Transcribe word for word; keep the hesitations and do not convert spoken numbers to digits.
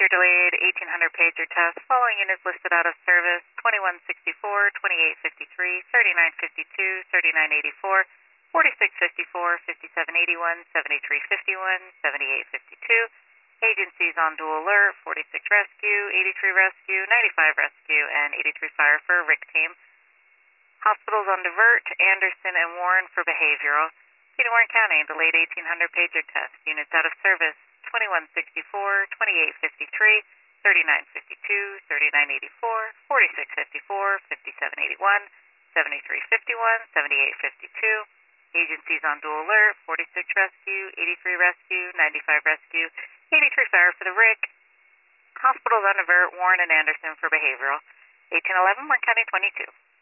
your delayed eighteen hundred pager test. Following units listed out of service: twenty-one sixty-four, twenty-eight fifty-three, thirty-nine fifty-two, thirty-nine eighty-four, forty-six fifty-four, fifty-seven eighty-one, seventy-three fifty-one, seventy-eight fifty-two. Agencies on dual alert: forty-six rescue, eighty-three rescue, ninety-five rescue, and eighty-three fire for R I C team. Hospitals on divert: Anderson and Warren for behavioral. City Warren County, delayed eighteen hundred pager test. Units out of service: twenty-one sixty-four, twenty-eight fifty-three, thirty-nine fifty-two, thirty-nine eighty-four, forty-six fifty-four, fifty-seven eighty-one, seventy-three fifty-one, seventy-eight fifty-two. Agencies on dual alert: forty-six rescue, eighty-three rescue, ninety-five rescue, eighty-three fire for the R I C. Hospitals on divert: Warren and Anderson for behavioral. eighteen eleven, Warren County twenty-two.